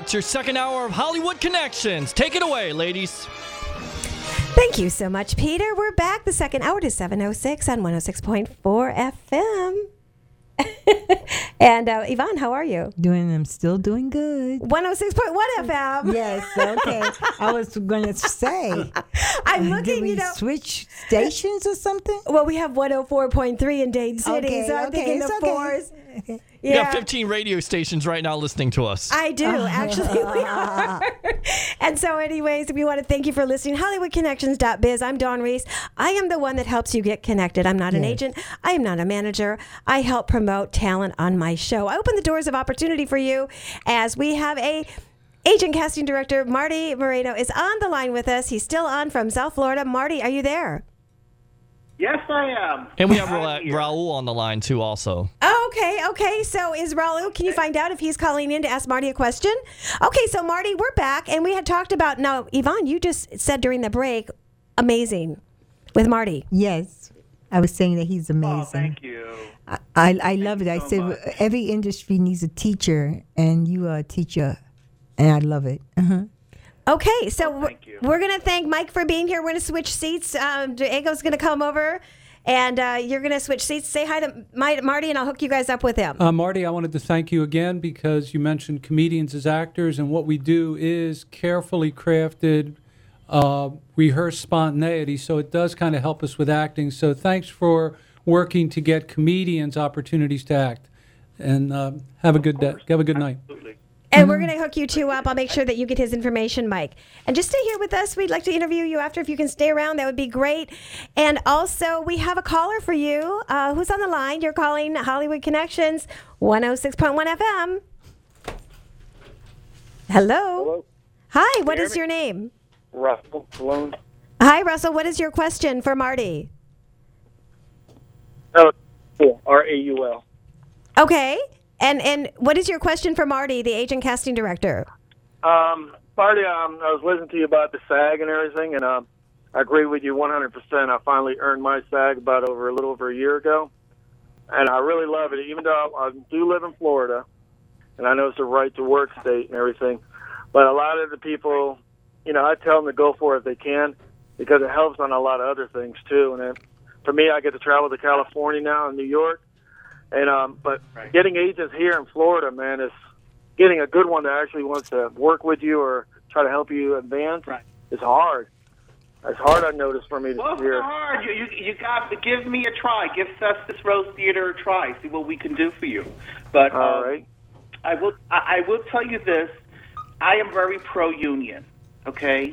It's your second hour of Hollywood Connections. Take it away, ladies. Thank you so much, Peter. We're back. The second hour to 7:06 on 106.4 FM. And Yvonne, how are you? I'm still doing good. 106.1 FM. Yes, okay. I was going to say. I'm looking, Did we switch stations or something? Well, we have 104.3 in Dade City, Okay, so I'm thinking the fours. Okay. You got 15 radio stations right now listening to us. I do. Actually, we are. And so anyways, we want to thank you for listening. HollywoodConnections.biz. I'm Dawn Reese. I am the one that helps you get connected. I'm not an agent. I am not a manager. I help promote talent on my show. I open the doors of opportunity for you as we have a agent casting director. Marty Moreno is on the line with us. He's still on from South Florida. Marty, are you there? Yes, I am. And we have Raul on the line, too, also. Oh, okay. So is Raul, can you find out if he's calling in to ask Marty a question? Okay, so Marty, we're back, and we had talked about, now, Yvonne, you just said during the break, amazing with Marty. Yes. I was saying that he's amazing. Oh, thank you. I love it. I so said much. every industry needs a teacher, and you are a teacher, and I love it. Okay, so thank you. we're going to thank Mike for being here. We're going to switch seats. Diego's going to come over, and you're going to switch seats. Say hi to Marty, and I'll hook you guys up with him. Marty, I wanted to thank you again because you mentioned comedians as actors, and what we do is carefully crafted, rehearsed spontaneity, so it does kind of help us with acting. So thanks for working to get comedians opportunities to act. And have a good day. Have a good night. Absolutely. And we're going to hook you two up. I'll make sure that you get his information, Mike. And just stay here with us. We'd like to interview you after. If you can stay around, that would be great. And also, we have a caller for you. Who's on the line? You're calling Hollywood Connections, 106.1 FM. Hello. Hi, what is your name? Russell Sloan. Hi, Russell. What is your question for Marty? Oh, cool. R-A-U-L. Okay. And what is your question for Marty, the agent casting director? Marty, I was listening to you about the SAG and everything, and I agree with you 100%. I finally earned my SAG about a little over a year ago, and I really love it, even though I do live in Florida, and I know it's a right-to-work state and everything, but a lot of the people, I tell them to go for it if they can, because it helps on a lot of other things, too. And then, for me, I get to travel to California now and New York, and but getting agents here in Florida, man, is getting a good one that actually wants to work with you or try to help you advance. Is hard. It's hard, I noticed, for me to Well, hear. it's hard. You got to give me a try. Give Festus Rose Theater a try. See what we can do for you. But All right. I will tell you this. I am very pro-union. Okay.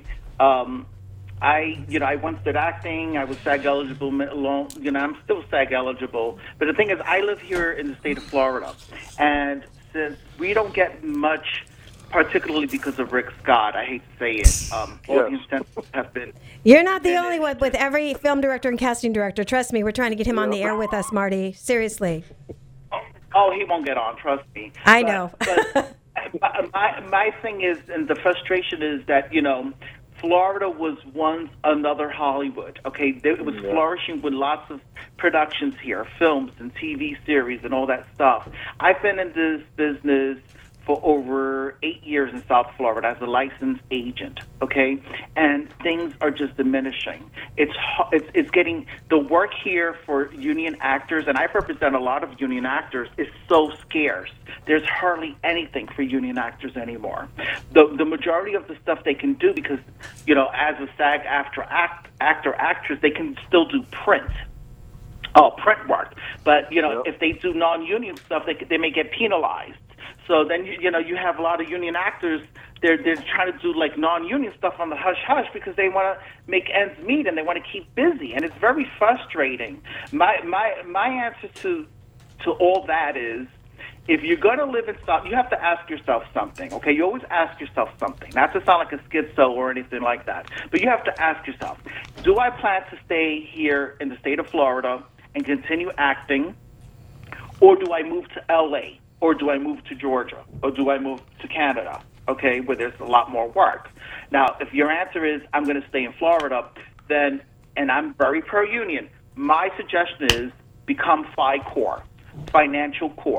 I once did acting. I was SAG eligible. I'm still SAG eligible. But the thing is, I live here in the state of Florida, and since we don't get much, particularly because of Rick Scott, I hate to say it, all the incentives have been. You're not the only one with every film director and casting director. Trust me, we're trying to get him on the air with us, Marty. Seriously. Oh, he won't get on. Trust me. I know. But my thing is, and the frustration is that Florida was once another Hollywood. Okay, it was flourishing with lots of productions here, films and TV series and all that stuff. I've been in this business for over 8 years in South Florida as a licensed agent, okay? And things are just diminishing. It's getting, the work here for union actors, and I represent a lot of union actors, is so scarce. There's hardly anything for union actors anymore. The majority of the stuff they can do, because, as a SAG actress, they can still do print work. But, if they do non-union stuff, they may get penalized. So then, you have a lot of union actors, they're trying to do like non-union stuff on the hush-hush because they want to make ends meet and they want to keep busy. And it's very frustrating. My answer to all that is, if you're going to live in South, you have to ask yourself something, okay? You always ask yourself something, not to sound like a schizo or anything like that. But you have to ask yourself, do I plan to stay here in the state of Florida and continue acting, or do I move to L.A., or do I move to Georgia? Or do I move to Canada, okay, where there's a lot more work? Now, if your answer is, I'm going to stay in Florida, then, and I'm very pro-union, my suggestion is become FI Corps, Financial Corps.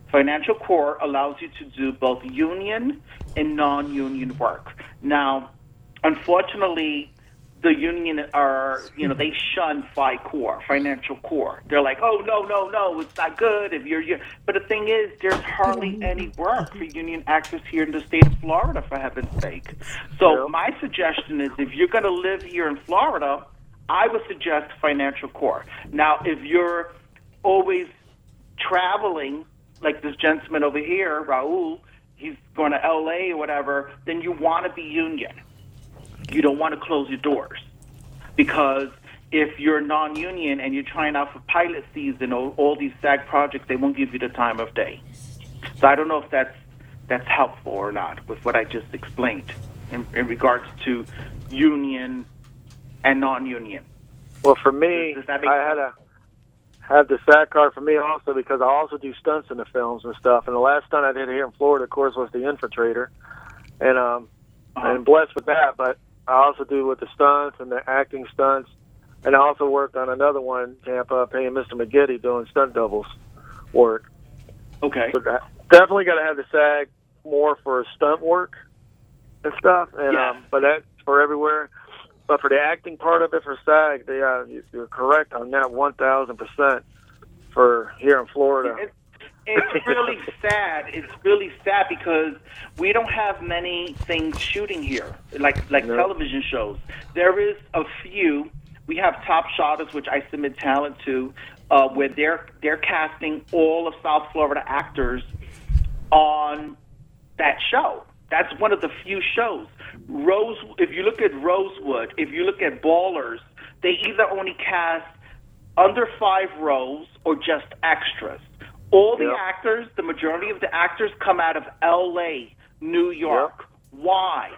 Financial Core allows you to do both union and non-union work. Now, unfortunately, the union are, they shun Financial Core. They're like, oh, no, it's not good if you're. But the thing is, there's hardly any work for union actors here in the state of Florida, for heaven's sake. So my suggestion is, if you're going to live here in Florida, I would suggest Financial Core. Now, if you're always traveling, like this gentleman over here, Raul, he's going to L.A. or whatever, then you want to be union. You don't want to close your doors, because if you're non-union and you're trying out for pilot season or all these SAG projects, they won't give you the time of day. So I don't know if that's helpful or not with what I just explained in regards to union and non-union. Well, for me, Does that make I had to have the SAG card for me also because I also do stunts in the films and stuff. And the last stunt I did here in Florida, of course, was The Infiltrator, and I'm blessed with that. But I also do with the stunts and the acting stunts, and I also worked on another one in Tampa, paying Mr. McGiddy doing stunt doubles work. Okay. So definitely got to have the SAG more for stunt work and stuff, and but that's for everywhere. But for the acting part of it for SAG, you're correct on that 1,000% for here in Florida. It's really sad. It's really sad because we don't have many things shooting here, like television shows. There is a few. We have Top Shotters, which I submit talent to, where they're casting all of South Florida actors on that show. That's one of the few shows. If you look at Rosewood, if you look at Ballers, they either only cast under 5 rows or just extras. All the actors, the majority of the actors come out of L.A., New York. Why?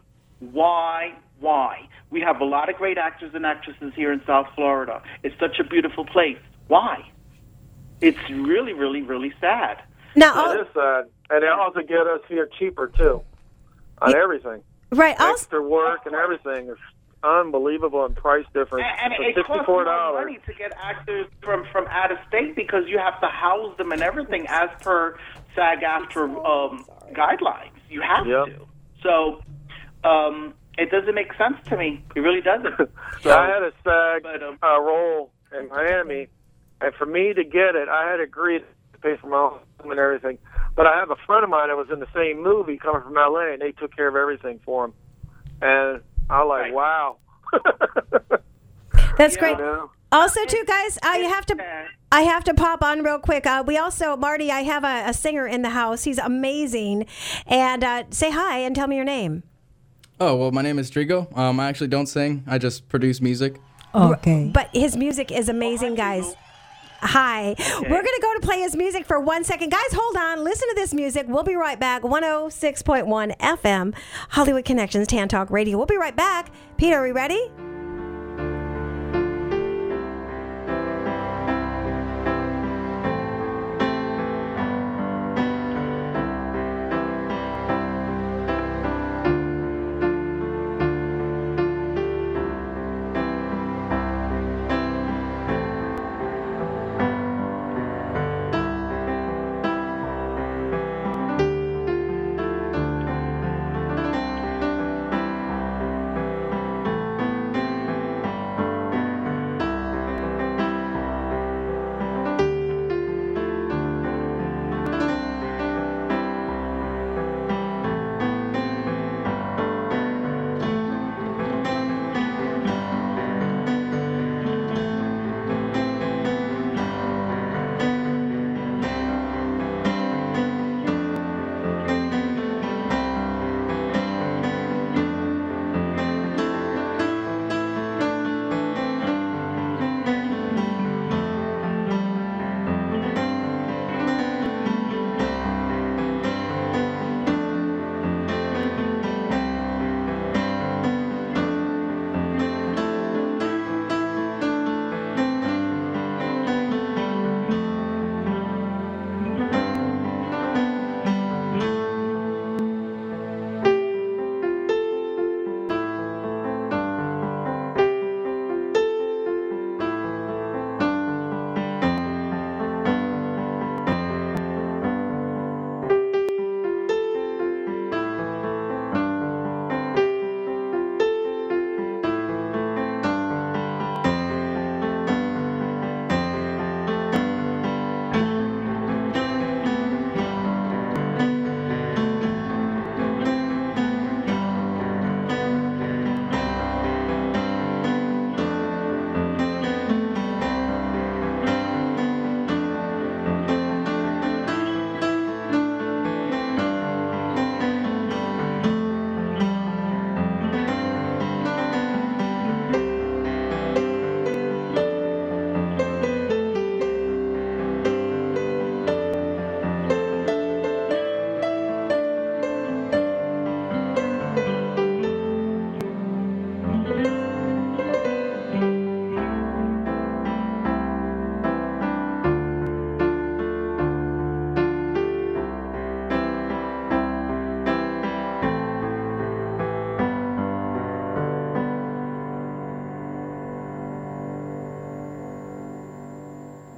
We have a lot of great actors and actresses here in South Florida. It's such a beautiful place. Why? It's really, really, really sad. Now, It is sad. And they also get us here cheaper, too, on everything. right. Extra work and everything is unbelievable in price difference. And for it costs $64. more money to get actors from out of state because you have to house them and everything as per SAG-AFTRA guidelines. You have to. So it doesn't make sense to me. It really doesn't. So, I had a SAG role in Miami, and for me to get it, I had agreed to pay for my own and everything. But I have a friend of mine that was in the same movie coming from L.A., and they took care of everything for him. And I was like, wow. That's great. You know? Also, too, guys, I have to pop on real quick. We also, Marty, I have a singer in the house. He's amazing. And say hi and tell me your name. Oh, well, my name is Trigo. I actually don't sing. I just produce music. Okay. But his music is amazing, guys. Hi. Okay. We're going to go to play his music for 1 second. Guys, hold on. Listen to this music. We'll be right back. 106.1 FM, Hollywood Connections, Tan Talk Radio. We'll be right back. Peter, are we ready?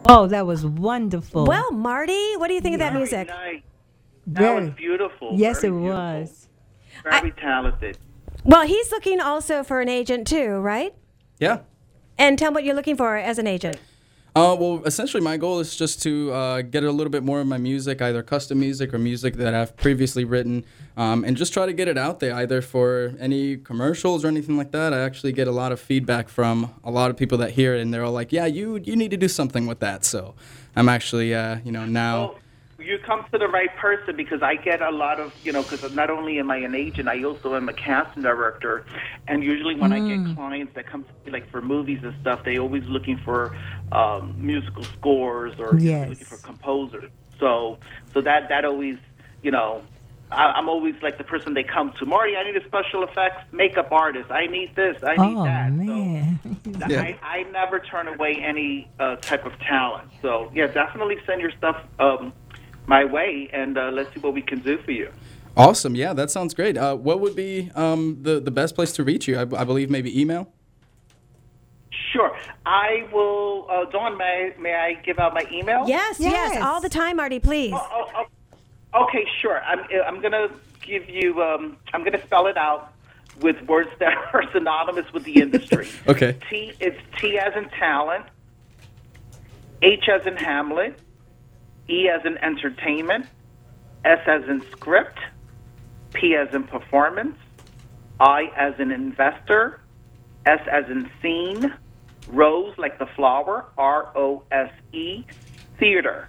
Oh, that was wonderful. Well, Marty, what do you think of that music? Nice. That was Very. beautiful. Yes, Very it beautiful. was. Very talented. Well, he's looking also for an agent too, right? Yeah. And tell him what you're looking for as an agent. Well, essentially, my goal is just to get a little bit more of my music, either custom music or music that I've previously written, and just try to get it out there, either for any commercials or anything like that. I actually get a lot of feedback from a lot of people that hear it, and they're all like, "Yeah, you need to do something with that." So I'm actually, now. Well, you come to the right person because I get a lot of, because not only am I an agent, I also am a casting director. And usually when I get clients that come to me, like for movies and stuff, they always looking for musical scores or Yes. looking for composers. So that always, I'm always like the person they come to. Marty, I need a special effects makeup artist. I need this. I need Oh, that. man. So Yeah. I never turn away any type of talent. So, yeah, definitely send your stuff my way, and let's see what we can do for you. Awesome. Yeah, that sounds great. What would be the best place to reach you? I believe maybe email? Sure. I will, Dawn, may I give out my email? Yes, Yes. all the time, Marty, please. Okay, sure. I'm going to give you, I'm going to spell it out with words that are synonymous with the industry. Okay. It's T as in talent, H as in Hamlet, E as in entertainment, S as in script, P as in performance, I as in investor, S as in scene, Rose like the flower, ROSE, theater,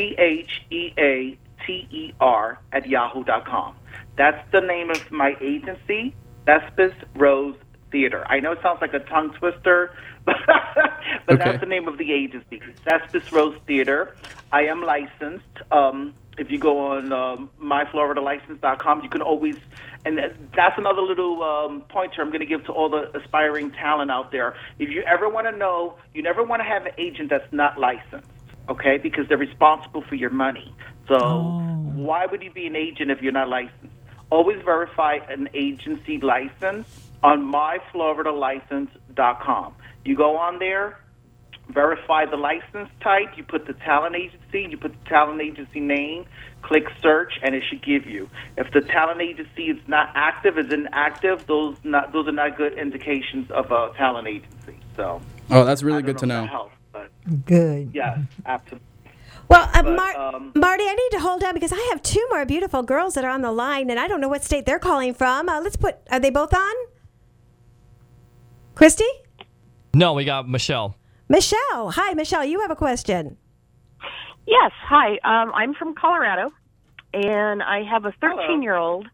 THEATER @yahoo.com. That's the name of my agency, Thespis Rose Theater. I know it sounds like a tongue twister, but Okay. that's the name of the agency, Thespis Rose Theater. I am licensed. If you go on myfloridalicense.com, you can always, and that's another little pointer I'm going to give to all the aspiring talent out there. If you ever want to know, you never want to have an agent that's not licensed, okay? Because they're responsible for your money. So why would you be an agent if you're not licensed? Always verify an agency license on myfloridalicense.com. You go on there, verify the license type, you put the talent agency, you put the talent agency name, click search, and it should give you. If the talent agency is not active, is inactive, those are not good indications of a talent agency. So, Oh, that's really I don't good to know if know. that helps, but Good. yeah, absolutely. Well, But, Marty, I need to hold on because I have two more beautiful girls that are on the line, and I don't know what state they're calling from. Are they both on? Christy? No, we got Michelle. Michelle. Hi, Michelle. You have a question. Yes, hi. I'm from Colorado, and I have a 13-year-old.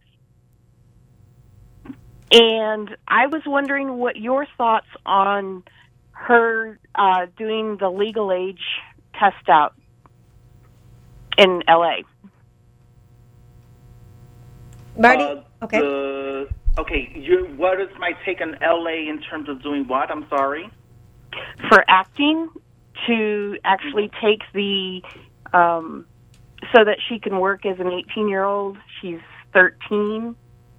And I was wondering what your thoughts on her doing the legal age test out in L.A. Marty? Okay. What is my take on LA in terms of doing what? I'm sorry. For acting, to actually take the so that she can work as an 18-year-old. She's 13.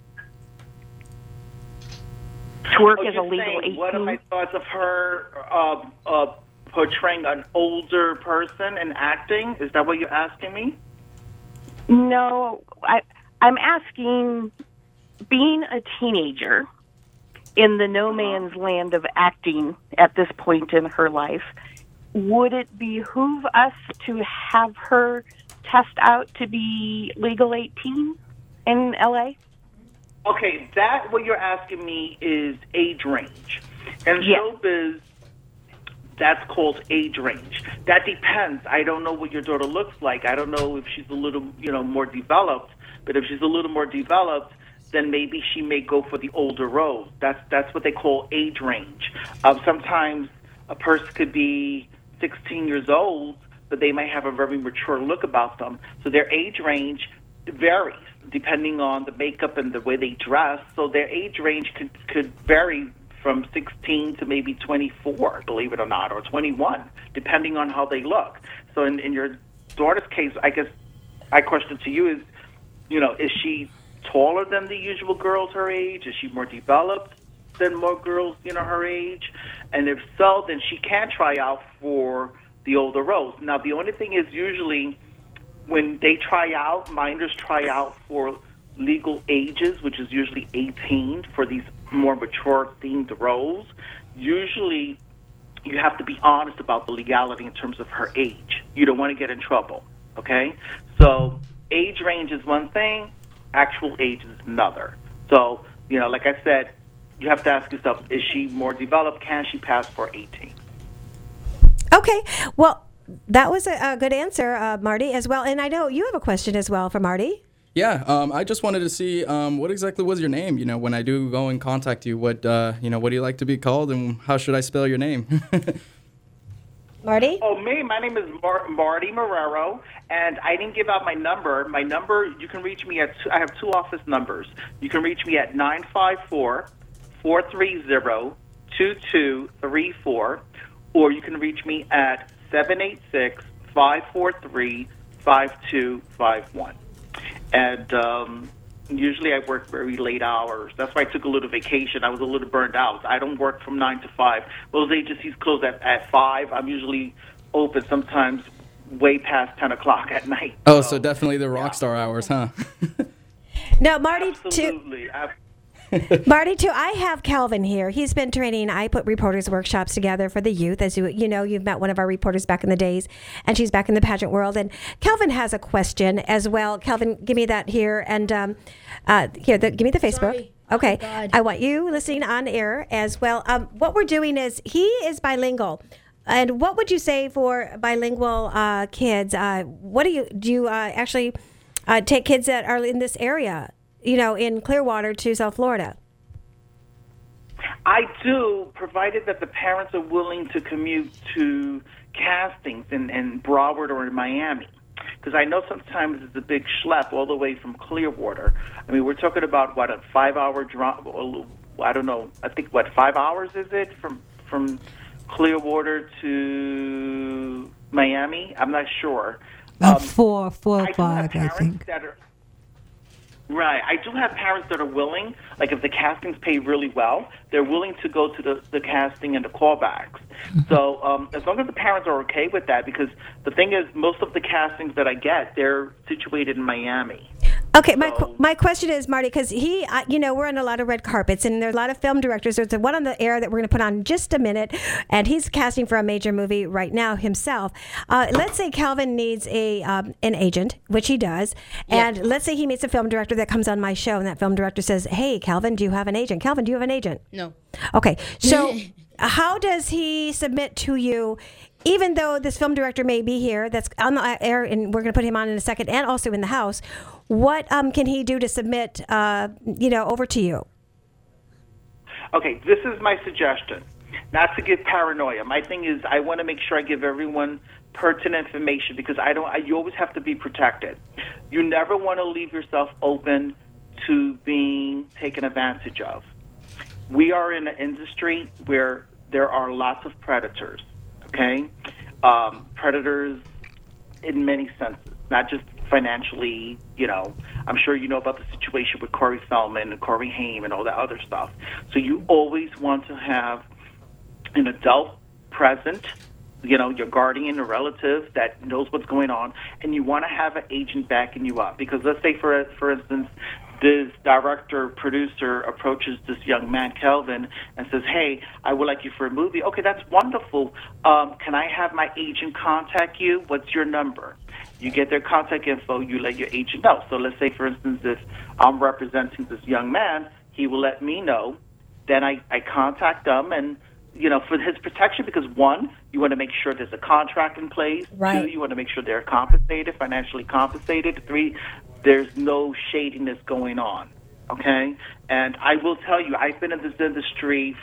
To work as a you're legal saying, 18. what are my thoughts of her portraying an older person in acting? Is that what you're asking me? No, I'm asking, being a teenager in the no man's land of acting at this point in her life, would it behoove us to have her test out to be legal 18 in L.A.? Okay, what you're asking me is age range. And Yes. showbiz, that's called age range. That depends. I don't know what your daughter looks like. I don't know if she's a little, more developed. But if she's a little more developed, then maybe she may go for the older role. That's what they call age range. Sometimes a person could be 16 years old, but they might have a very mature look about them. So their age range varies depending on the makeup and the way they dress. So their age range could vary from 16 to maybe 24, believe it or not, or 21, depending on how they look. So in your daughter's case, I guess my question to you is, is she taller than the usual girls her age? Is she more developed than more girls, her age? And if so, then she can try out for the older roles. Now, the only thing is usually when they try out, minders try out for legal ages, which is usually 18 for these more mature themed roles. Usually you have to be honest about the legality in terms of her age. You don't want to get in trouble, okay? So age range is one thing, actual age is another. So, like I said, you have to ask yourself, is she more developed? Can she pass for 18? Okay. Well, that was a good answer, Marty, as well. And I know you have a question as well for Marty. Yeah, I just wanted to see what exactly was your name. When I do go and contact you, what what do you like to be called, and how should I spell your name? Marty? Oh, me? My name is Marty Marrero, and I didn't give out my number. My number, you can reach me at, I have two office numbers. You can reach me at 954-430-2234, or you can reach me at 786-543-5251. And usually I work very late hours. That's why I took a little vacation. I was a little burned out. I don't work from 9 to 5. Those agencies close at 5. I'm usually open sometimes way past 10 o'clock at night. Oh, so definitely the rock star hours, huh? No, Marty, Absolutely. Marty, too, I have Calvin here. He's been training. I put reporters' workshops together for the youth. As you know, you've met one of our reporters back in the days, and she's back in the pageant world. And Calvin has a question as well. Calvin, give me that here. And give me the Facebook. Sorry. Okay. Oh, I want you listening on air as well. What we're doing is he is bilingual. And what would you say for bilingual kids? What do you actually take kids that are in this area? In Clearwater to South Florida? I do, provided that the parents are willing to commute to castings in Broward or in Miami. Because I know sometimes it's a big schlep all the way from Clearwater. I mean, we're talking about, a 5-hour drive? I don't know. I think, 5 hours is it from Clearwater to Miami? I'm not sure. 4 or 5, I think. Right. I do have parents that are willing, like if the castings pay really well, they're willing to go to the casting and the callbacks. So as long as the parents are okay with that, because the thing is, most of the castings that I get, they're situated in Miami. Okay, my question is, Marty, because we're on a lot of red carpets, and there's a lot of film directors. There's one on the air that we're going to put on in just a minute, and he's casting for a major movie right now himself. Let's say Calvin needs an agent, which he does, and let's say he meets a film director that comes on my show, and that film director says, "Hey, Calvin, do you have an agent? Calvin, do you have an agent?" No. Okay, so how does he submit to you? Even though this film director may be here, that's on the air, and we're going to put him on in a second, and also in the house, what can he do to submit, over to you? Okay, this is my suggestion. Not to get paranoia. My thing is, I want to make sure I give everyone pertinent information because you always have to be protected. You never want to leave yourself open to being taken advantage of. We are in an industry where there are lots of predators. Okay, predators in many senses, not just financially. I'm sure you know about the situation with Corey Feldman and Corey Haim and all that other stuff. So you always want to have an adult present, your guardian or relative that knows what's going on, and you want to have an agent backing you up. Because let's say, for instance, this director, producer approaches this young man, Kelvin, and says, "Hey, I would like you for a movie." Okay, that's wonderful. Can I have my agent contact you? What's your number? You get their contact info. You let your agent know. So let's say, for instance, if I'm representing this young man, he will let me know. Then I contact them and, for his protection, because 1, you want to make sure there's a contract in place. Right. 2, you want to make sure they're compensated, financially compensated. 3, there's no shadiness going on, okay? And I will tell you, I've been in this industry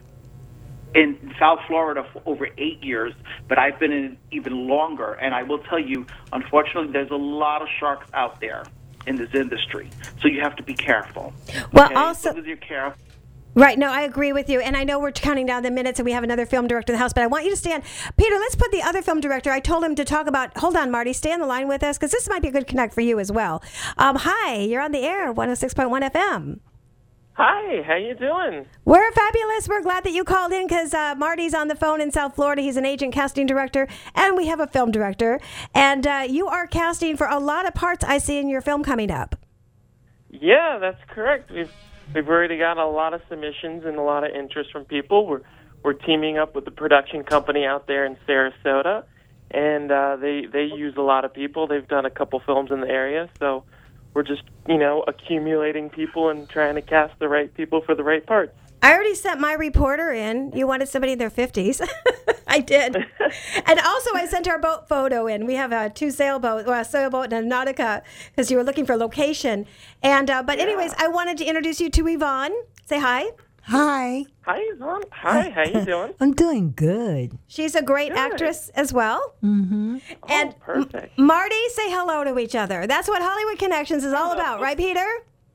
in South Florida for over 8 years, but I've been in it even longer. And I will tell you, unfortunately, there's a lot of sharks out there in this industry. So you have to be careful. Well, okay? also... As long as you're careful. Right. No, I agree with you. And I know we're counting down the minutes and we have another film director in the house, but I want you to stand. Peter, let's put the other film director. I told him to talk about, hold on, Marty, stay on the line with us because this might be a good connect for you as well. Hi, you're on the air, 106.1 FM. Hi, how you doing? We're fabulous. We're glad that you called in because Marty's on the phone in South Florida. He's an agent, casting director, and we have a film director. And you are casting for a lot of parts I see in your film coming up. Yeah, that's correct. We've already got a lot of submissions and a lot of interest from people. We're teaming up with the production company out there in Sarasota, and they use a lot of people. They've done a couple films in the area, so we're just, accumulating people and trying to cast the right people for the right parts. I already sent my reporter in. You wanted somebody in their 50s. I did. And also I sent our boat photo in. We have a sailboat and a Nautica because you were looking for location. And but anyways, I wanted to introduce you to Yvonne. Say hi. Hi. Hi, Yvonne. Hi, how you doing? I'm doing good. She's a great actress as well. Mm-hmm. And perfect. Marty, say hello to each other. That's what Hollywood Connections is all about, right, Peter?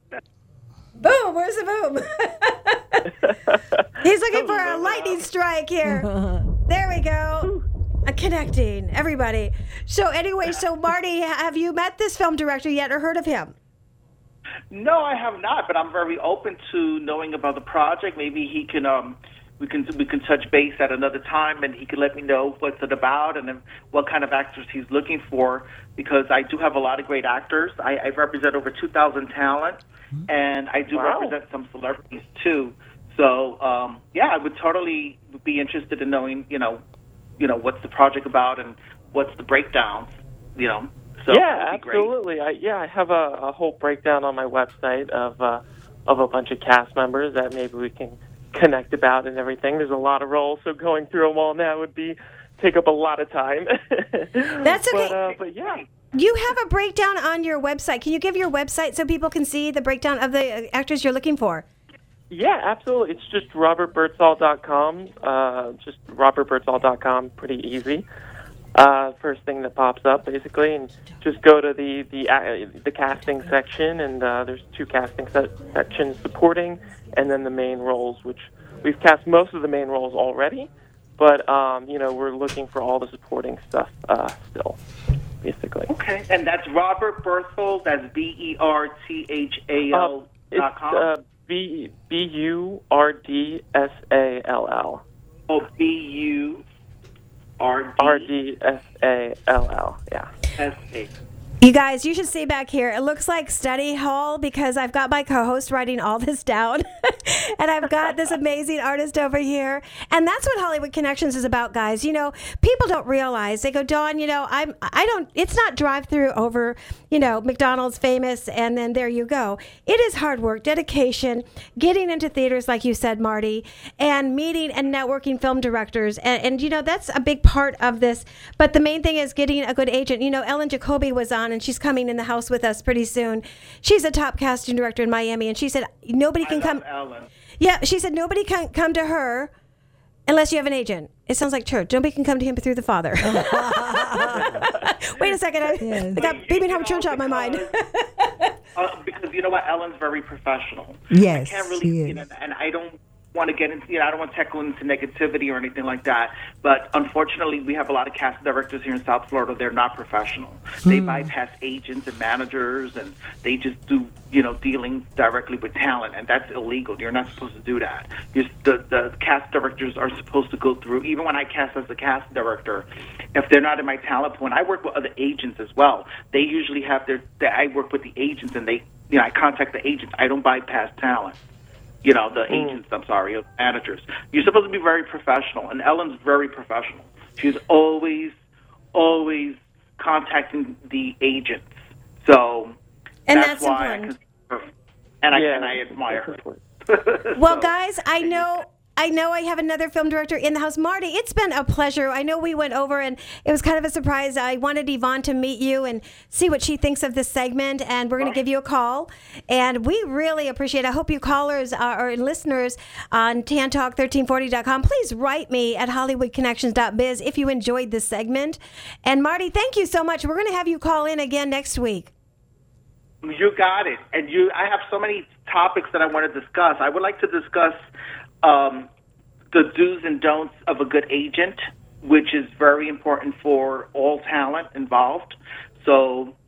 Boom! Where's the boom? He's looking for a lightning strike here. There we go. Connecting everybody. So anyway, Marty, have you met this film director yet or heard of him? No, I have not, but I'm very open to knowing about the project. Maybe he can, we can touch base at another time, and he can let me know what's it about and then what kind of actors he's looking for. Because I do have a lot of great actors. I represent over 2,000 talent, and I do represent some celebrities too. So I would totally be interested in knowing, what's the project about and what's the breakdowns, So yeah, absolutely. I have a whole breakdown on my website of a bunch of cast members that maybe we can connect about and everything. There's a lot of roles, so going through them all now would take up a lot of time. That's okay. But yeah. You have a breakdown on your website. Can you give your website so people can see the breakdown of the actors you're looking for? Yeah, absolutely. It's just robertbirdsall.com. Just robertbirdsall.com. Pretty easy. First thing that pops up, basically, and just go to the casting section, and there's two casting sections: supporting, and then the main roles, which we've cast most of the main roles already, but we're looking for all the supporting stuff still, basically. Okay, and that's Robert Berthal. That's BERTHAL.com. It's BURDSALL. Oh, BURDSALL. Yeah. S-A. You guys, you should see back here. It looks like study hall because I've got my co-host writing all this down. And I've got this amazing artist over here. And that's what Hollywood Connections is about, guys. People don't realize. They go, Dawn, it's not drive-through over, McDonald's famous, and then there you go. It is hard work, dedication, getting into theaters, like you said, Marty, and meeting and networking film directors. And that's a big part of this. But the main thing is getting a good agent. Ellen Jacoby was on, and she's coming in the house with us pretty soon. She's a top casting director in Miami, and she said nobody can come. Ellen. Yeah, she said nobody can come to her unless you have an agent. It sounds like church. Nobody can come to him through the Father. Wait a second. I got Baby Howard Church out of my mind. Because you know what, Ellen's very professional. Yes, I can't really, and I don't want to get into, I don't want to tackle into negativity or anything like that. But unfortunately, we have a lot of cast directors here in South Florida. They're not professional. They bypass agents and managers, and they just do, dealing directly with talent, and that's illegal. You're not supposed to do that. The cast directors are supposed to go through. Even when I cast as a cast director, if they're not in my talent pool, and I work with other agents as well. They usually have I work with the agents, and I contact the agents. I don't bypass talent. The agents, managers. You're supposed to be very professional, and Ellen's very professional. She's always contacting the agents. So that's why important. I admire her. Well, guys, I know I have another film director in the house. Marty, it's been a pleasure. I know we went over, and it was kind of a surprise. I wanted Yvonne to meet you and see what she thinks of this segment, and we're going to give you a call. And we really appreciate it. I hope you callers or listeners on tantalk1340.com, please write me at hollywoodconnections.biz if you enjoyed this segment. And Marty, thank you so much. We're going to have you call in again next week. You got it. And I have so many topics that I want to discuss. I would like to discuss the do's and don'ts of a good agent, which is very important for all talent involved. So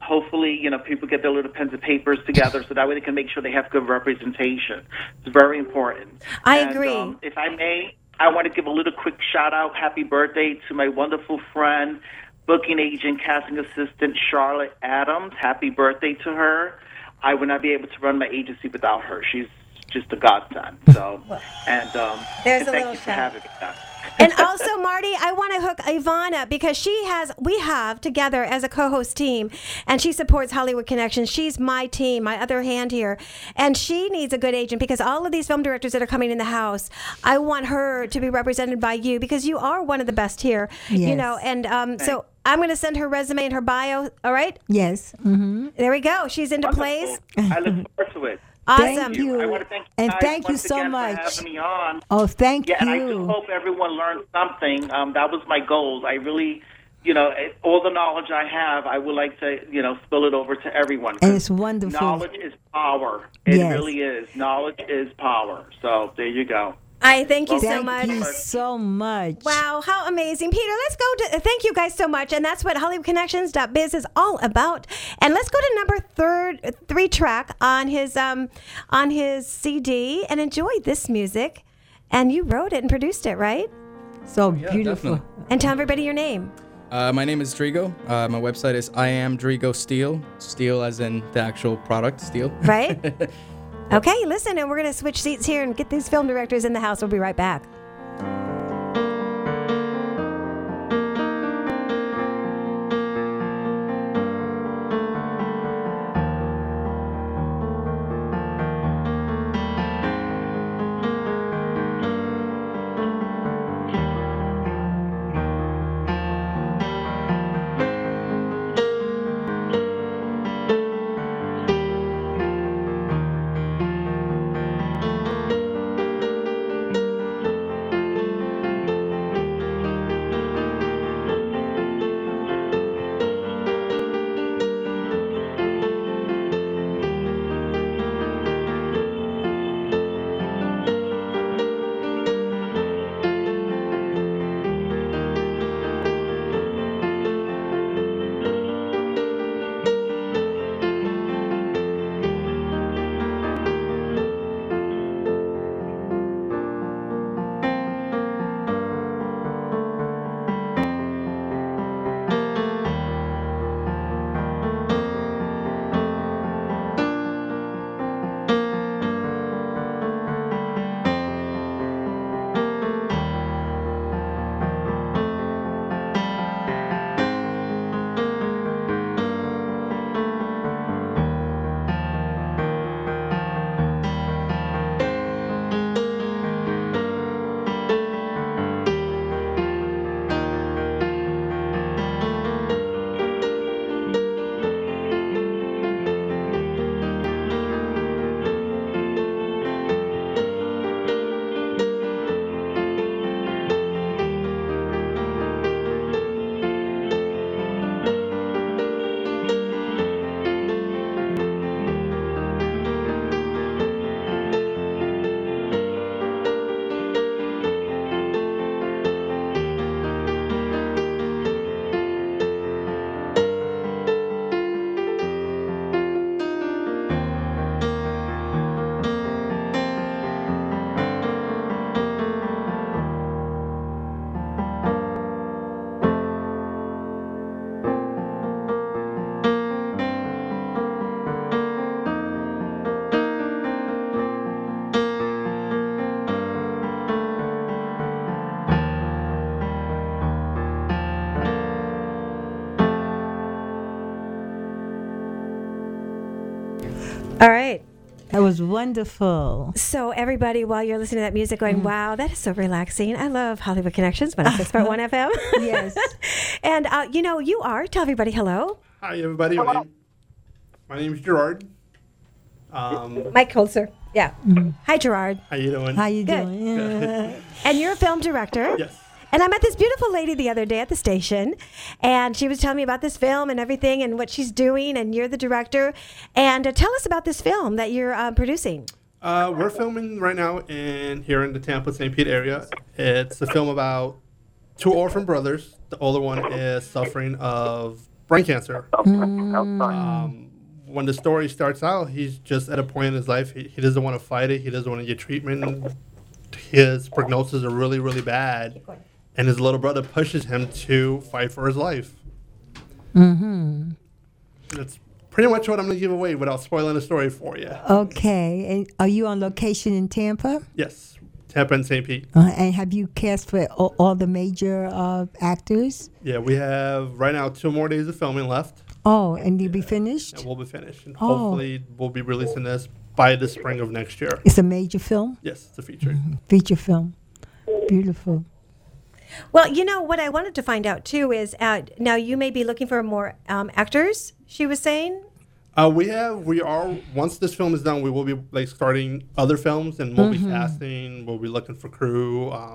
hopefully, people get their little pens and papers together so that way they can make sure they have good representation. It's very important. I agree. If I may, I want to give a little quick shout-out, happy birthday to my wonderful friend, booking agent, casting assistant, Charlotte Adams. Happy birthday to her. I would not be able to run my agency without her. She's just a godsend. So, and there's a thank little you for shout. having me. Guys. And also, Marty, I want to hook Ivana because we have together as a co-host team, and she supports Hollywood Connections. She's my team, my other hand here, and she needs a good agent because all of these film directors that are coming in the house, I want her to be represented by you because you are one of the best here, Yes. and so I'm going to send her resume and her bio. All right? Yes. Mm-hmm. There we go. She's into Wonderful. plays. I look forward to it. Awesome. Thank you. I want to thank you And guys thank you once so again much. for having me on. Oh, thank And I do you. hope everyone learned something. That was my goal. I really, all the knowledge I have, I would like to, spill it over to everyone. And it's wonderful. Knowledge is power. It Yes. really is. Knowledge is power. So there you go. I thank you so Thank much. you so much. Wow, how amazing. Peter, let's go to, thank you guys so much. And that's what HollywoodConnections.biz is all about. And let's go to number 3 track on his CD and enjoy this music. And you wrote it and produced it, right? So Yeah, beautiful. definitely. And tell everybody your name. My name is Drigo. My website is I am Drigo Steel. Steel as in the actual product, steel. Right? Okay, listen, and we're going to switch seats here and get these film directors in the house. We'll be right back. All right. That was wonderful. So everybody, while you're listening to that music going, wow, that is so relaxing. I love Hollywood Connections, 106.1 FM. Yes. And, you are. Tell everybody hello. Hi, everybody. My name is Gerard. Mike Holzer. Yeah. Hi, Gerard. How you doing? How you Good. doing? And you're a film director. Yes. And I met this beautiful lady the other day at the station, and she was telling me about this film and everything and what she's doing, and you're the director. And tell us about this film that you're producing. We're filming right now here in the Tampa, St. Pete area. It's a film about two orphan brothers. The older one is suffering of brain cancer. Outside. When the story starts out, he's just at a point in his life, he doesn't want to fight it. He doesn't want to get treatment. His prognosis are really, really bad. And his little brother pushes him to fight for his life. Mm-hmm. That's pretty much what I'm going to give away without spoiling the story for you. Okay. And are you on location in Tampa? Yes, Tampa and St. Pete. And have you cast for all the major actors? Yeah, we have right now 2 more days of filming left. Oh, and you'll be finished? And we'll be finished. And hopefully we'll be releasing this by the spring of next year. It's a major film? Yes, it's a feature. Feature film. Beautiful. Well, you know, what I wanted to find out, too, is now you may be looking for more actors, she was saying? We are, once this film is done, we will be starting other films, and we'll be casting, we'll be looking for crew. I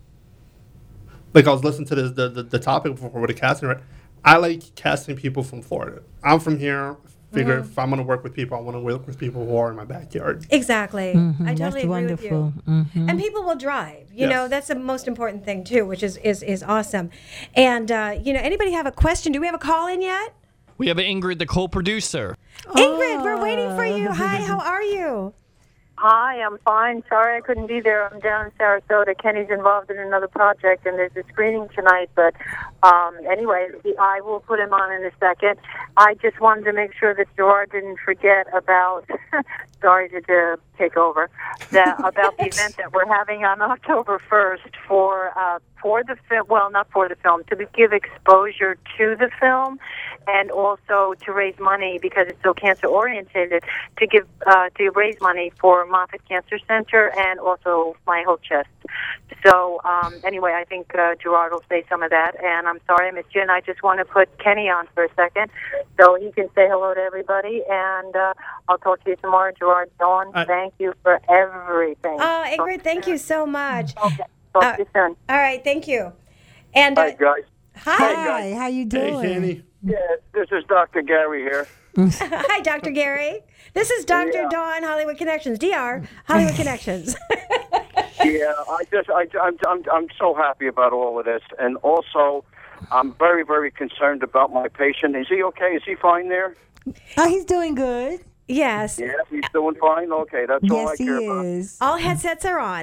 was listening to the topic before with the casting, right? I like casting people from Florida. I'm from here. Figure if I'm going to work with people, I want to work with people who are in my backyard. Exactly. I totally agree with you. And people will drive. You know, that's the most important thing, too, which is awesome. And, anybody have a question? Do we have a call in yet? We have Ingrid, the co-producer. Ingrid, we're waiting for you. Hi, how are you? Hi, I'm fine. Sorry I couldn't be there. I'm down in Sarasota. Kenny's involved in another project, and there's a screening tonight. But anyway, I will put him on in a second. I just wanted to make sure that Gerard didn't forget about, sorry to take over, about the event that we're having on October 1st for the film, well, not for the film, to give exposure to the film and also to raise money because it's so cancer oriented to raise money for Moffitt Cancer Center and also My Whole Chest. So anyway, I think Gerard will say some of that. And I'm sorry I missed you, and I just want to put Kenny on for a second so he can say hello to everybody. And I'll talk to you tomorrow. Gerard, Dawn, thank you for everything. Oh, Ingrid, thank you so much. Okay, talk to you soon. All right, thank you. And hi, guys. Hi, how you doing? Hey, Kenny. Yeah, this is Dr. Gary here. Hi, Dr. Gary. This is Dr. Dawn, Hollywood Connections, DR, Hollywood Connections. Yeah, I'm so happy about all of this, and also I'm very, very concerned about my patient. Is he okay? Is he fine there? Oh, he's doing good. Yes. Yeah, he's doing fine. Okay, that's all I care about. Yes, all headsets are on.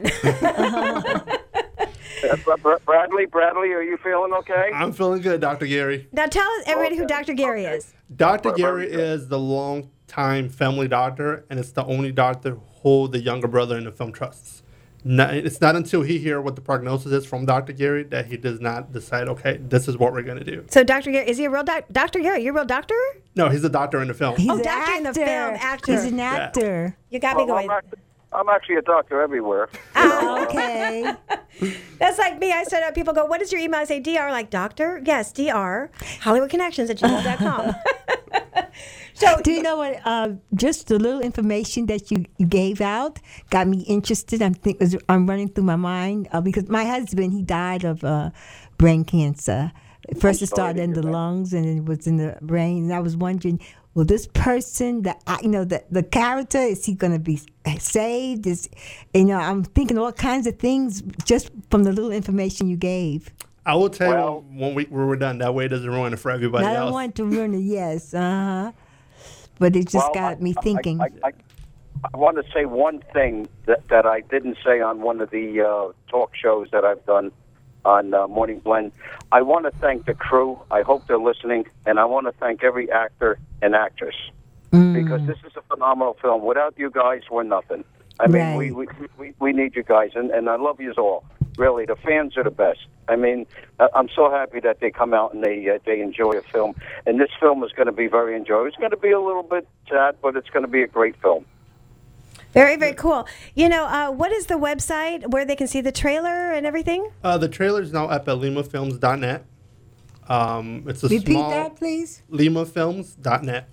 Bradley, are you feeling okay? I'm feeling good, Dr. Gary. Now tell everybody who Dr. Gary is. Dr. Gary is the long-time family doctor, and it's the only doctor who the younger brother in the film trusts. It's not until he hears what the prognosis is from Dr. Gary that he does not decide, okay, this is what we're going to do. So Dr. Gary, is he a real doctor? Dr. Gary, you're a real doctor? No, he's a doctor in the film. He's doctor actor. in the film, actor. He's an actor. Yeah. You got me going. I'm actually a doctor everywhere. Oh, okay. That's like me. I said, people go, what is your email? I say, DR, like doctor? Yes, DR, HollywoodConnections@gmail.com. So, do you know what? Just the little information that you gave out got me interested. I'm running through my mind because my husband, he died of brain cancer. First, it started in the lungs, and it was in the brain. And I was wondering, will this person, the character, is he going to be saved? I'm thinking all kinds of things just from the little information you gave. I will tell you when we're done. That way it doesn't ruin it for everybody else. I don't want to ruin it, yes. But it just got me thinking. I want to say one thing that I didn't say on one of the talk shows that I've done on Morning Blend. I want to thank the crew. I hope they're listening. And I want to thank every actor and actress. Because this is a phenomenal film. Without you guys, we're nothing. I mean, we need you guys. And I love you all. Really, the fans are the best. I mean, I'm so happy that they come out and they enjoy a film. And this film is going to be very enjoyable. It's going to be a little bit sad, but it's going to be a great film. Very, very cool. What is the website where they can see the trailer and everything? The trailer is now up at limafilms.net. It's a Repeat that, please. limafilms.net.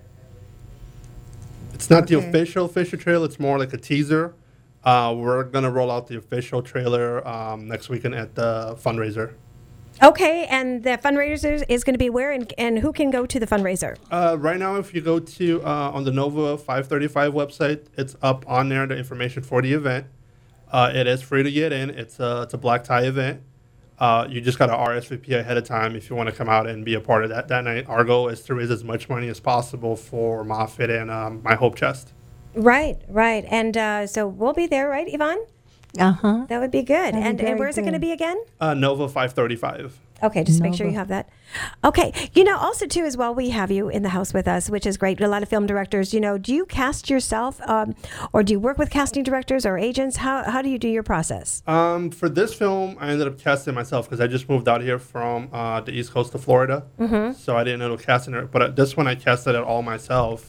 It's not the official trailer. It's more like a teaser. We're going to roll out the official trailer next weekend at the fundraiser. Okay, and the fundraiser is going to be where and who can go to the fundraiser? Right now, if you go to on the Nova 535 website, it's up on there, the information for the event. It is free to get in. It's a black tie event. You just got to RSVP ahead of time if you want to come out and be a part of that night. Our goal is to raise as much money as possible for Moffitt and My Hope Chest. Right. And so we'll be there, right, Yvonne? Uh-huh. That would be good. That'd be And where is it going to good. be again? Nova 535. Okay, just make sure you Nova. have that. Okay. You know, also, too, as well, we have you in the house with us, which is great. A lot of film directors, you know, do you cast yourself or do you work with casting directors or agents? How do you do your process? For this film, I ended up casting myself because I just moved out here from the East Coast of Florida. So I didn't know casting it. But this one, I casted it all myself.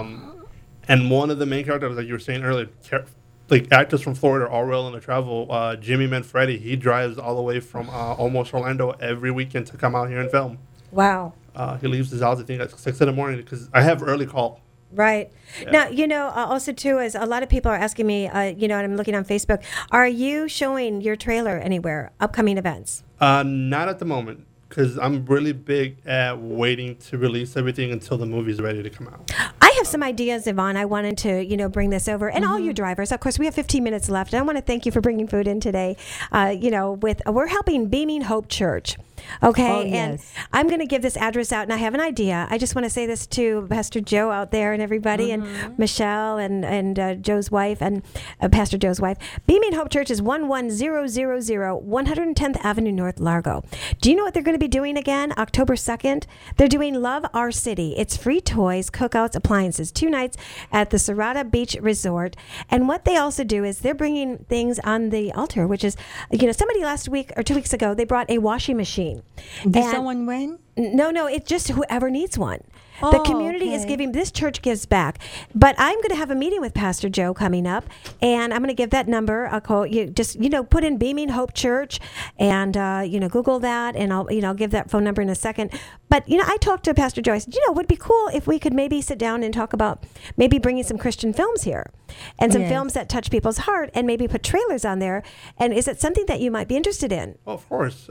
And one of the main characters, like you were saying earlier, like actors from Florida are all willing to travel. Jimmy Manfredi, he drives all the way from almost Orlando every weekend to come out here and film. Wow. He leaves his house, I think, at 6 in the morning because I have early call. Right. Yeah. Now, you know, also, too, is a lot of people are asking me, you know, and I'm looking on Facebook, are you showing your trailer anywhere, upcoming events? Not at the moment because I'm really big at waiting to release everything until the movie's ready to come out. I have some ideas, Yvonne. I wanted to, you know, bring this over. And all you drivers, of course, we have 15 minutes left. And I want to thank you for bringing food in today. You know, we're helping Beaming Hope Church. Okay. Oh, And yes. I'm going to give this address out. And I have an idea. I just want to say this to Pastor Joe out there and everybody and Michelle and Joe's wife and Pastor Joe's wife. Beaming Hope Church is 11000 110th Avenue North, Largo. Do you know what they're going to be doing again? October 2nd. They're doing Love Our City. It's free toys, cookouts, appliances, 2 nights at the Serrata Beach Resort. And what they also do is they're bringing things on the altar, which is, you know, somebody last week or 2 weeks ago, they brought a washing machine. Did And- someone win? No, it's just whoever needs one. The Oh, community is okay. giving, this church gives back. But I'm going to have a meeting with Pastor Joe coming up, and I'm going to give that number. I'll call you, just, you know, put in Beaming Hope Church and, you know, Google that, and I'll give that phone number in a second. But, you know, I talked to Pastor Joe. I said, you know, it would be cool if we could maybe sit down and talk about maybe bringing some Christian films here and some Yes. films that touch people's heart and maybe put trailers on there. And is it something that you might be interested in? Well, of course.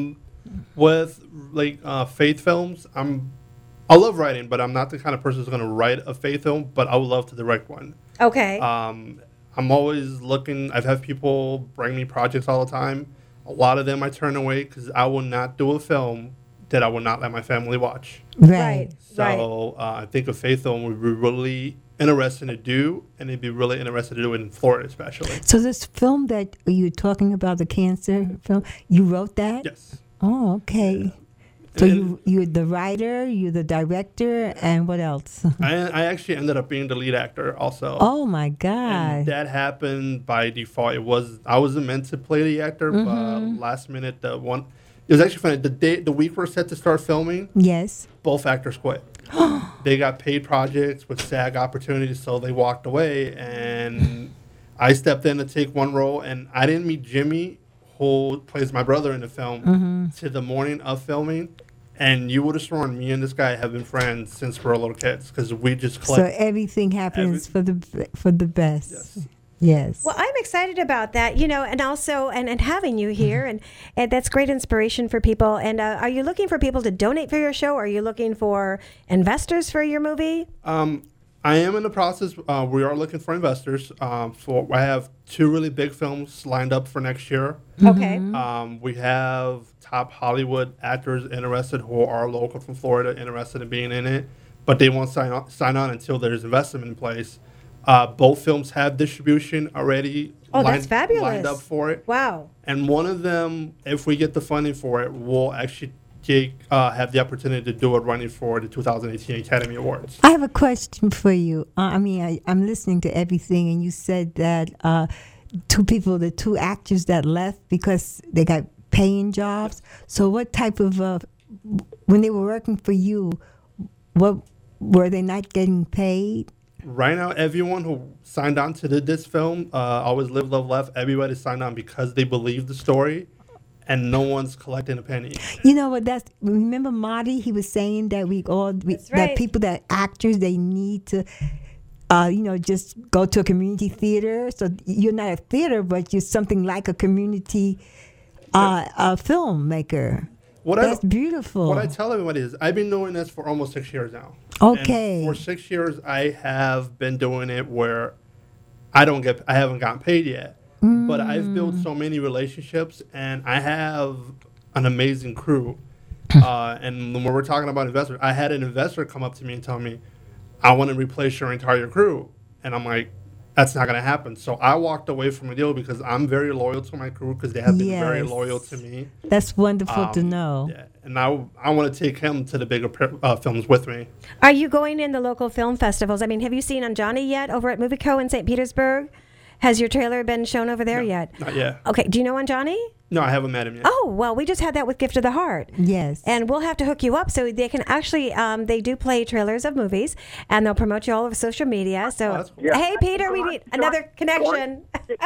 With like faith films, I love writing, but I'm not the kind of person who's going to write a faith film. But I would love to direct one. Okay. I'm always looking. I've had people bring me projects all the time. A lot of them I turn away because I will not do a film that I will not let my family watch. Right. So I think a faith film would be really interesting to do, and it'd be really interesting to do it in Florida, especially. So this film that you're talking about, the cancer film, you wrote that? Yes. Oh, okay. So And- you're the writer, you're the director, and what else? I actually ended up being the lead actor also. Oh my And God! that happened by default. I wasn't meant to play the actor, but last minute it was actually funny. The week we're set to start filming, Yes. both actors quit. They got paid projects with SAG opportunities, so they walked away, and I stepped in to take one role, and I didn't meet Jimmy, who plays my brother in the film, to the morning of filming. And you would have sworn me and this guy have been friends since we were little kids because we just So clicked. everything happens for the best. Yes. Yes. Well, I'm excited about that, you know, and also and having you here, and that's great inspiration for people. And are you looking for people to donate for your show? Are you looking for investors for your movie? I am in the process. We are looking for investors. I have 2 really big films lined up for next year. Okay. We have top Hollywood actors interested who are local from Florida, interested in being in it, but they won't sign on until there's investment in place. Both films have distribution already That's fabulous. lined up for it. Wow. And one of them, if we get the funding for it, will actually have the opportunity to do it running for the 2018 Academy Awards. I have a question for you. I'm listening to everything, and you said that the 2 actors that left because they got paying jobs. So what type of, when they were working for you, what were they not getting paid? Right now, everyone who signed on to this film, Always Live, Love, Laugh, everybody signed on because they believe the story, and no one's collecting a penny. You know what? Remember Marty? He was saying that right. that people, that actors, they need to, just go to a community theater. So you're not a theater, but you're something like a community a filmmaker. That's beautiful. What I tell everybody is I've been doing this for almost 6 years now. Okay. And for 6 years, I have been doing it where I haven't gotten paid yet. but I've built so many relationships, and I have an amazing crew. And when we're talking about investors, I had an investor come up to me and tell me, I want to replace your entire crew. And I'm like, that's not going to happen. So I walked away from a deal because I'm very loyal to my crew because they have been very loyal to me. That's wonderful to know. Yeah, and I want to take him to the bigger films with me. Are you going in the local film festivals? I mean, have you seen Anjani yet over at MovieCo in St. Petersburg? Has your trailer been shown over there yet? Not yet. Okay, do you know Anjani? No, I haven't met him yet. Oh, well, we just had that with Gift of the Heart. Yes. And we'll have to hook you up so they can actually, they do play trailers of movies, and they'll promote you all over social media. So, hey, Peter, we need another connection.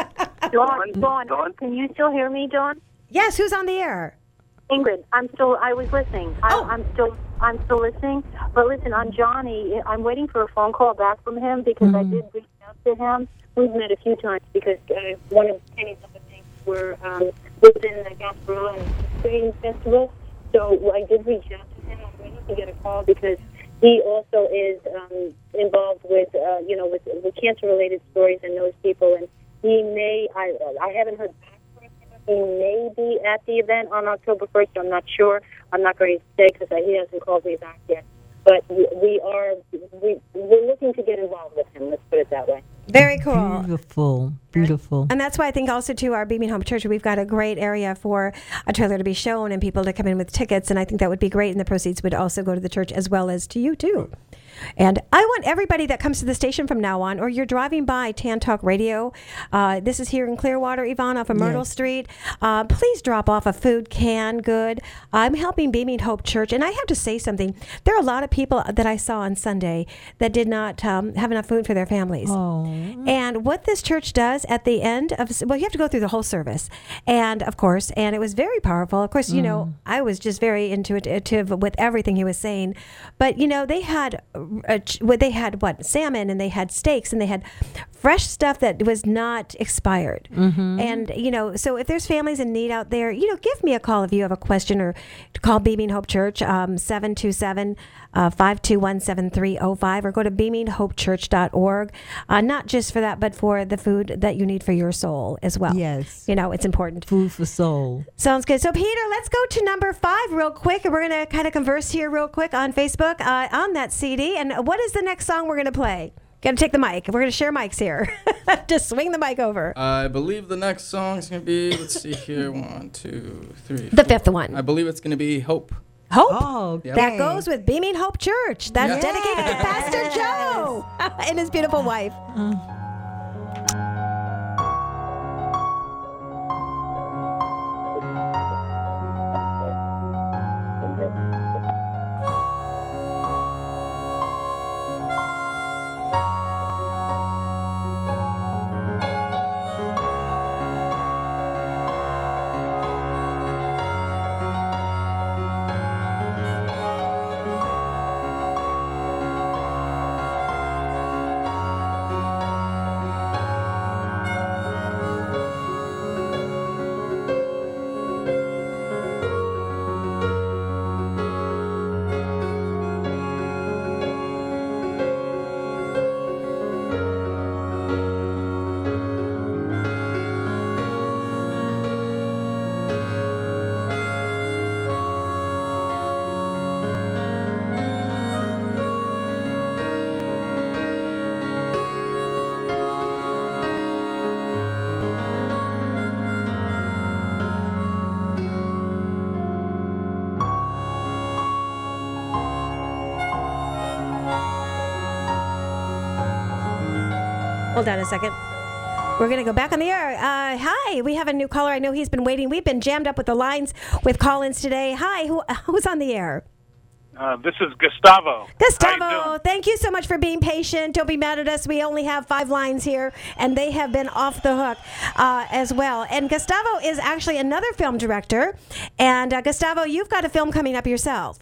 Dawn, can you still hear me, Dawn? Yes, who's on the air? Ingrid, I was listening. I'm still listening. But listen, on Johnny, I'm waiting for a phone call back from him because I did reach out to him. We've met a few times because one of Kenny's other things was in the Gasparilla and Screen Festival. So I did reach out to him. I'm waiting to get a call because he also is involved with with cancer-related stories and knows people. And he may, I haven't heard back from him. He may be at the event on October 1st. I'm not sure. I'm not going to say because he hasn't called me back yet. But we're looking to get involved with him. Let's put it that way. Very cool. Beautiful. And that's why I think also, too, our Beaming Home Church, we've got a great area for a trailer to be shown and people to come in with tickets. And I think that would be great. And the proceeds would also go to the church as well as to you, too. And I want everybody that comes to the station from now on, or you're driving by Tan Talk Radio, this is here in Clearwater, Yvonne, off of Myrtle Street. Please drop off a food can, good. I'm helping Beaming Hope Church, and I have to say something. There are a lot of people that I saw on Sunday that did not have enough food for their families. Oh. And what this church does at the end of, well, you have to go through the whole service. And, of course, and it was very powerful. Of course, you know, I was just very intuitive with everything he was saying. But, you know, they had salmon, and they had steaks, and they had fresh stuff that was not expired. And, you know, so if there's families in need out there, you know, give me a call if you have a question, or call Beaming Hope Church, 727-521-7305, or go to beaminghopechurch.org. Not just for that, but for the food that you need for your soul as well. Yes. You know, it's important. Food for soul. Sounds good. So, Peter, let's go to number 5 real quick. And we're going to kind of converse here real quick on Facebook on that CD. And what is the next song we're going to play? Got to take the mic. We're going to share mics here. Just swing the mic over. I believe the next song is going to be, let's see here, 1, 2, 3. The 5th one. I believe it's going to be Hope. Hope? Oh, Yep. That goes with Beaming Hope Church. That's dedicated to Pastor Joe and his beautiful wife. Hold on a second. We're going to go back on the air. Hi, we have a new caller. I know he's been waiting. We've been jammed up with the lines with call-ins today. Hi, who's on the air? This is Gustavo. Gustavo, thank you so much for being patient. Don't be mad at us. We only have 5 lines here, and they have been off the hook as well. And Gustavo is actually another film director. And Gustavo, you've got a film coming up yourself.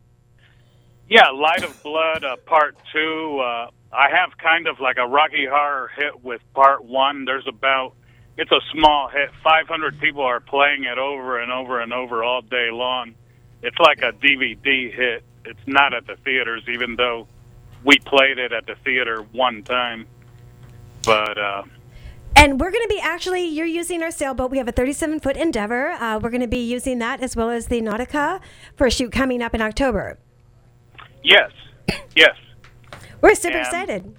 Yeah, Light of Blood, Part 2. I have kind of like a Rocky Horror hit with Part 1. It's a small hit. 500 people are playing it over and over and over all day long. It's like a DVD hit. It's not at the theaters, even though we played it at the theater one time. But And we're going to be you're using our sailboat. We have a 37-foot Endeavor. We're going to be using that as well as the Nautica for a shoot coming up in October. Yes. We're super And- excited.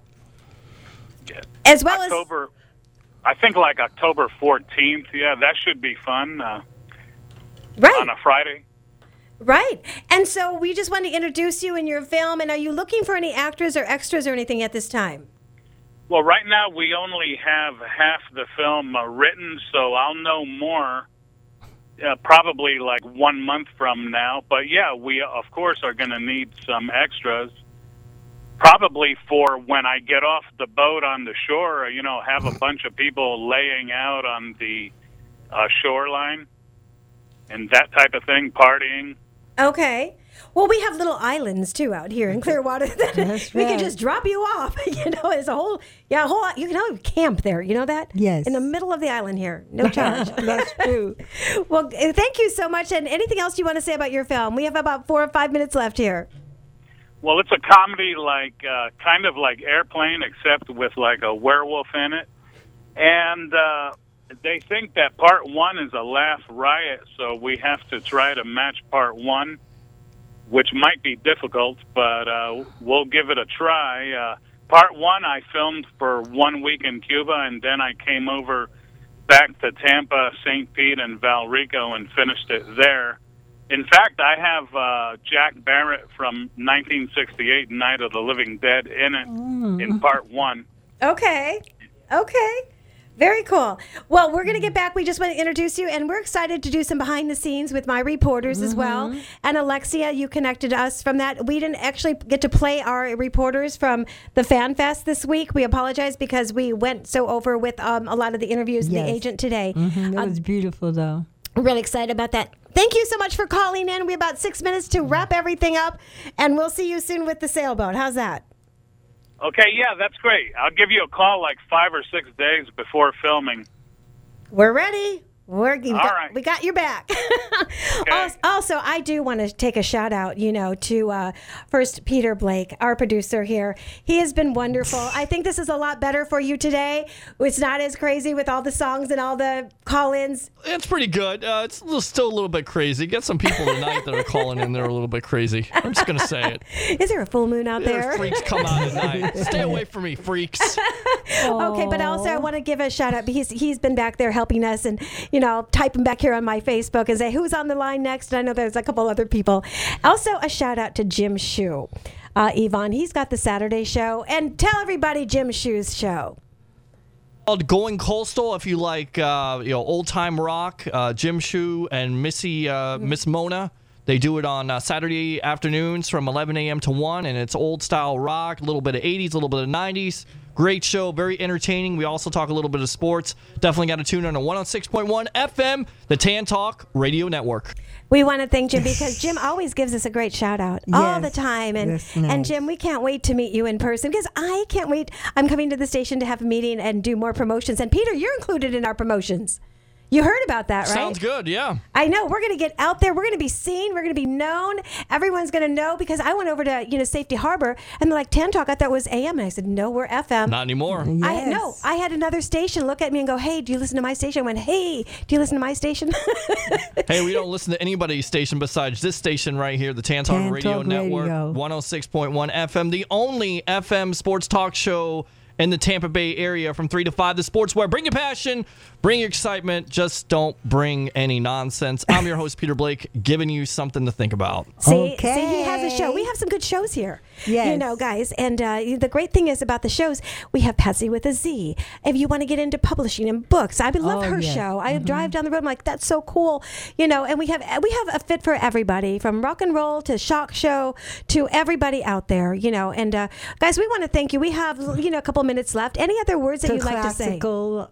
As well October, I think like October 14th. Yeah, that should be fun. Right. On a Friday. Right. And so we just want to introduce you in your film. And are you looking for any actors or extras or anything at this time? Well, right now we only have half the film written, so I'll know more probably like 1 month from now. But yeah, we of course are going to need some extras. Probably for when I get off the boat on the shore, have a bunch of people laying out on the shoreline and that type of thing, partying. Okay. Well, we have little islands too out here in Clearwater that we can just drop you off. There's a whole you can camp there. You know that? Yes. In the middle of the island here, no charge. That's true. Well, thank you so much. And anything else you want to say about your film? We have about 4 or 5 minutes left here. Well, it's a comedy kind of like Airplane, except with like a werewolf in it. And they think that part 1 is a laugh riot, so we have to try to match part 1, which might be difficult, but we'll give it a try. Part 1 I filmed for 1 week in Cuba, and then I came over back to Tampa, St. Pete, and Valrico and finished it there. In fact, I have Jack Barrett from 1968, Night of the Living Dead, in it in part 1. Okay. Very cool. Well, we're going to get back. We just want to introduce you, and we're excited to do some behind the scenes with my reporters as well. And Alexia, you connected us from that. We didn't actually get to play our reporters from the Fan Fest this week. We apologize because we went so over with a lot of the interviews with the agent today. That was beautiful, though. I'm really excited about that. Thank you so much for calling in. We have about 6 minutes to wrap everything up, and we'll see you soon with the sailboat. How's that? Okay, yeah, that's great. I'll give you a call like 5 or 6 days before filming. We're ready. All right. We got your back. Okay. Also, I do want to take a shout out, to first Peter Blake, our producer here. He has been wonderful. I think this is a lot better for you today. It's not as crazy with all the songs and all the call-ins. It's pretty good. It's still a little bit crazy. Get some people tonight that are calling in. They're a little bit crazy. I'm just gonna say it. Is there a full moon out there? Freaks come out at night. Stay away from me, freaks. Okay, but also I want to give a shout out because he's been back there helping us and typing back here on my Facebook and say who's on the line next. And I know there's a couple other people. Also a shout out to Jim Shue. Yvonne, he's got the Saturday show, and tell everybody Jim Shue's show. Called Going Coastal. If you like old time rock, Jim Shue and Miss Mona. They do it on Saturday afternoons from 11 a.m. to 1, and it's old style rock, a little bit of 80s, a little bit of 90s. Great show, very entertaining. We also talk a little bit of sports. Definitely got to tune in on 106.1 FM, the Tan Talk Radio Network. We want to thank Jim because Jim always gives us a great shout out all the time. And and Jim, we can't wait to meet you in person because I can't wait. I'm coming to the station to have a meeting and do more promotions. And Peter, you're included in our promotions. You heard about that, right? Sounds good, yeah. I know. We're going to get out there. We're going to be seen. We're going to be known. Everyone's going to know because I went over to Safety Harbor and they're like, Tan Talk, I thought it was AM. And I said, no, we're FM. Not anymore. I had another station look at me and go, hey, do you listen to my station? I went, hey, do you listen to my station? Hey, we don't listen to anybody's station besides this station right here, the Tan Talk Radio Network, 106.1 FM, the only FM sports talk show in the Tampa Bay area from 3 to 5. The Sports Wire. Bring your passion, bring your excitement. Just don't bring any nonsense. I'm your host, Peter Blake, giving you something to think about. See, he has a show. We have some good shows here. Yes. Guys. And the great thing is about the shows, we have Patsy with a Z. If you want to get into publishing and books, I love her show. I drive down the road. I'm like, that's so cool. And we have a fit for everybody, from rock and roll to shock show to everybody out there. And guys, we want to thank you. We have a couple minutes left. Any other words that you'd like to say?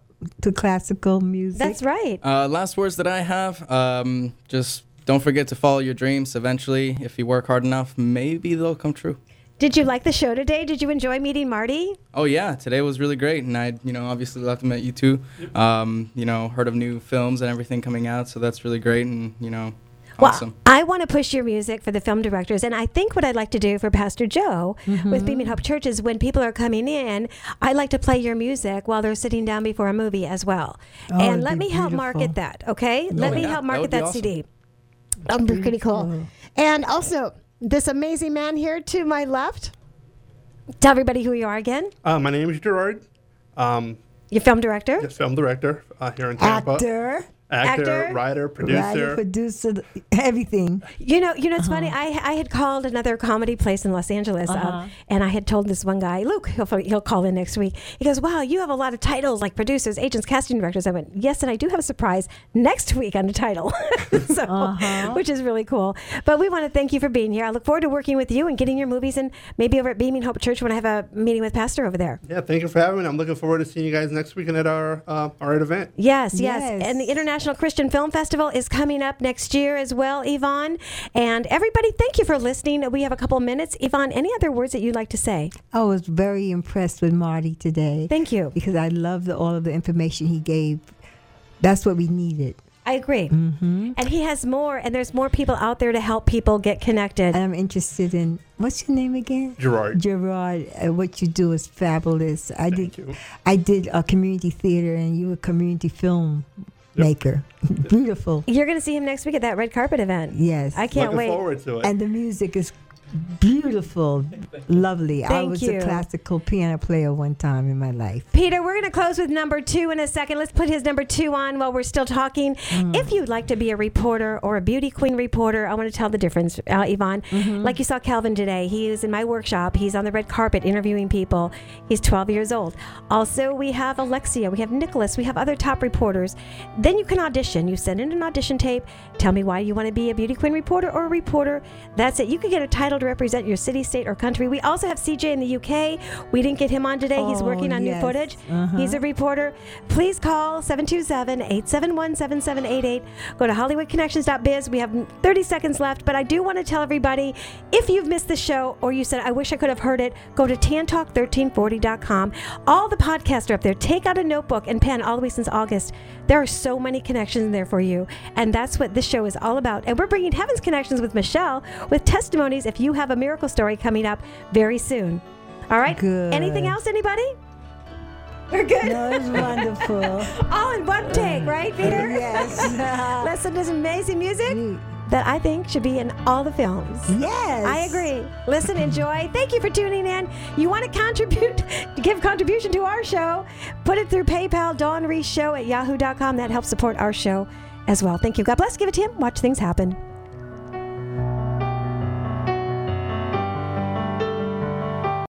To classical music. That's right. Last words that I have, just don't forget to follow your dreams. Eventually, if you work hard enough, maybe they'll come true. Did you like the show today? Did you enjoy meeting Marty? Oh, yeah. Today was really great. And I, obviously love to meet you too. Heard of new films and everything coming out. So that's really great. And, Awesome. Well, I want to push your music for the film directors, and I think what I'd like to do for Pastor Joe with Beaming Hope Church is when people are coming in, I like to play your music while they're sitting down before a movie as well. And let me help market that, okay? Let me help market that CD. That would be pretty cool. And also, this amazing man here to my left. Tell everybody who you are again. My name is Gerard. You're film director? Yes, film director here in Tampa. Actor, writer, producer, everything. You know, it's funny. I had called another comedy place in Los Angeles, and I had told this one guy, Luke, he'll call in next week. He goes, "Wow, you have a lot of titles like producers, agents, casting directors." I went, "Yes, and I do have a surprise next week on the title," which is really cool. But we want to thank you for being here. I look forward to working with you and getting your movies, and maybe over at Beaming Hope Church when I have a meeting with Pastor over there. Yeah, thank you for having me. I'm looking forward to seeing you guys next weekend at our event. Yes. And the International Christian Film Festival is coming up next year as well, Yvonne. And everybody, thank you for listening. We have a couple minutes. Yvonne, any other words that you'd like to say? I was very impressed with Marty today. Thank you. Because I love all of the information he gave. That's what we needed. I agree. And he has more, and there's more people out there to help people get connected. And I'm interested in, what's your name again? Gerard. What you do is fabulous. I did a community theater, and you were a community film maker. Beautiful. You're going to see him next week at that red carpet event. Yes. I can't wait. Looking forward to it. And the music is beautiful, lovely. I Thank was you. a classical piano player one time in my life. Peter, we're going to close with number 2 in a second. Let's put his number 2 on while we're still talking. If you'd like to be a reporter or a beauty queen reporter, I want to tell the difference, Yvonne. Like you saw Calvin today. He is in my workshop. He's on the red carpet interviewing people. He's 12 years old. Also, we have Alexia. We have Nicholas. We have other top reporters. Then you can audition. You send in an audition tape. Tell me why you want to be a beauty queen reporter or a reporter. That's it. You can get a title to represent your city, state, or country. We also have CJ in the UK. We didn't get him on today. He's working on new footage. He's a reporter. Please call 727-871-7788. Go to HollywoodConnections.biz. We have 30 seconds left, but I do want to tell everybody, if you've missed the show or you said, I wish I could have heard it, go to tantalk1340.com. All the podcasts are up there. Take out a notebook and pen all the way since August. There are so many connections there for you, and that's what this show is all about. And we're bringing Heaven's Connections with Michelle with testimonies if you have a miracle story coming up very soon. All right? Good. Anything else, anybody? We're good? No, it's wonderful. All in one take, right, Peter? Yes. Listen to some amazing music that I think should be in all the films. Yes. I agree. Listen, enjoy. Thank you for tuning in. You want to contribute, give contribution to our show, put it through PayPal, DawnReeseShow@yahoo.com. That helps support our show as well. Thank you. God bless. Give it to him. Watch things happen.